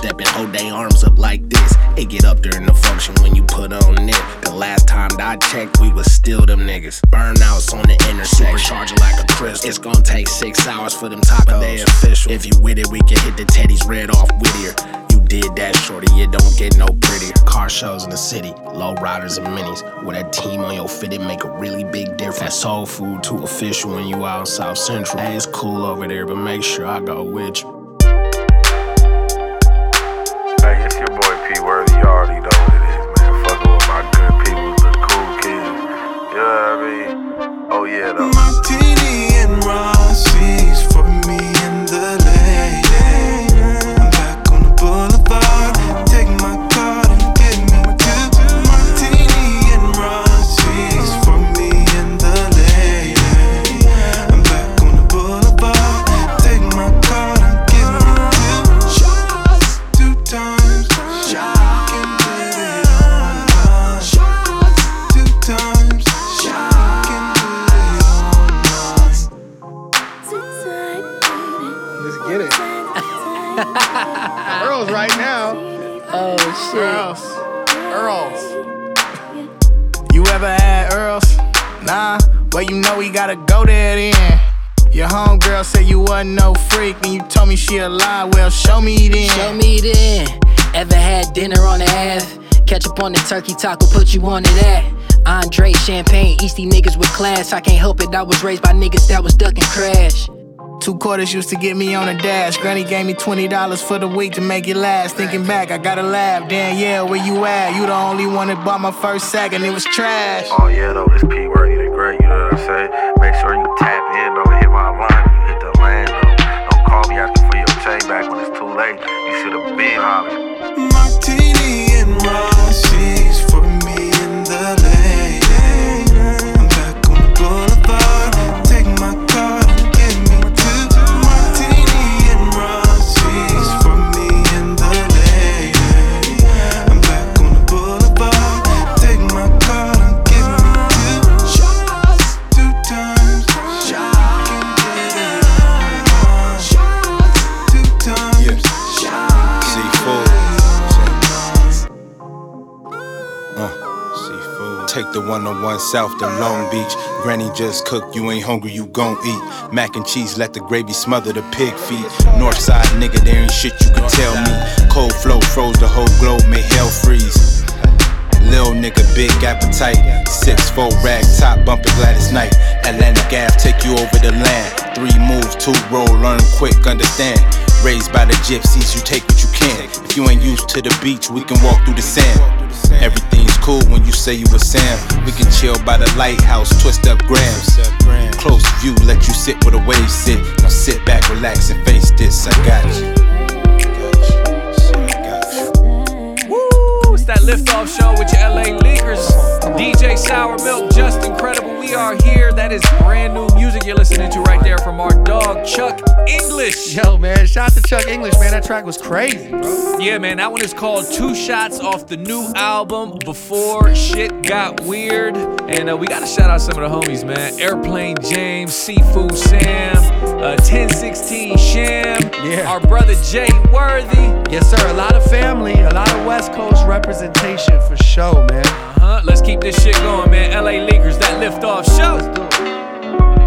step and hold their arms up like this. It get up during the function when you put on it. The last time that I checked, we was still them niggas. Burnouts on the intersection, supercharging like a crystal. It's gonna take 6 hours for them tacos. They official. If you with it, we can hit the Teddy's red off Whittier. You did that, shorty, it don't get no prettier. Car shows in the city, low riders and minis. With that team on your fit, it make a really big difference. That soul food too official when you out South Central. Hey, it's cool over there, but make sure I go with you. Hey, it's your boy P Worthy. You already know what it is, man. Fucking with my good people, the cool kids. You know what I mean? Oh yeah, though. Martini and Rossi's for me and the lady. I'm back on the boulevard. Take my card and get me two. Martini and Rossi's for me and the lady. I'm back on the boulevard. Take my card and get me two shots, 2 times. Shot, can put it on. Shots, 2 times. Shot, can put it on. Let's get it. Earl's right now. Oh shit. Earl's. You ever had Earl's? Nah, well you know we gotta go there then. Your homegirl said you wasn't no freak and you told me she a lie. Well, show me then. Show me then. Ever had dinner on the Ave? Catch up on the turkey taco, put you on to that. Andre, champagne, Eastie niggas with class. I can't help it, I was raised by niggas that was ducking crash. 2 quarters used to get me on a dash. Granny gave me $20 for the week to make it last. Thinking back, I gotta laugh. Damn, yeah, where you at? You the only one that bought my first sack and it was trash. Oh yeah, though, this P Worthy the great, you know what I'm saying? Make sure you tap in, though, hit my line when you hit the land, though. Don't call me asking for your chain back when it's too late. You should've been hollering. Martini and Rossi's for me and the lady. I'm back on the boulevard. Take my card and get me two. Martini and Rossi's for me and the lady. I'm back on the boulevard. Take my card and get me two shots, 2 times. Shot, can put it on. Shots, 2 times. Shot, can put it on. Seafood. Take the 101 south to Long Beach. Granny just cooked, you ain't hungry, you gon' eat. Mac and cheese, let the gravy smother the pig feet. Northside nigga, there ain't shit you can tell me. Cold flow froze the whole globe, made hell freeze. Lil nigga, big appetite. 6'4" rag top, bumpin' Gladys Knight. Atlantic Ave, take you over the land. 3 moves, 2 roll, learn quick, understand. Raised by the gypsies, you take what you can. If you ain't used to the beach, we can walk through the sand. Everything's cool when you say you a Sam. We can chill by the lighthouse, twist up grams. Close view, let you sit where the waves sit. Now sit back, relax, and face this. I got you. Woo! It's that Liftoff Show with your LA Leakers. DJ Sour Milk, just incredible. We are here. That is brand new music you're listening to right there from our dog, Chuck English. Yo, man, shout out to Chuck English, man. That track was crazy, bro. Yeah, man, that one is called 2 Shots off the new album, Before Shit Got Weird. And we gotta shout out some of the homies, man. Airplane James, Seafood Sam, 1016 Sham, Yeah. our brother Jay Worthy. Yes, sir. A lot of family, a lot of West Coast representation for sure, man. Let's keep this shit going, man. LA Leakers, that Liftoff Show. Let's do it.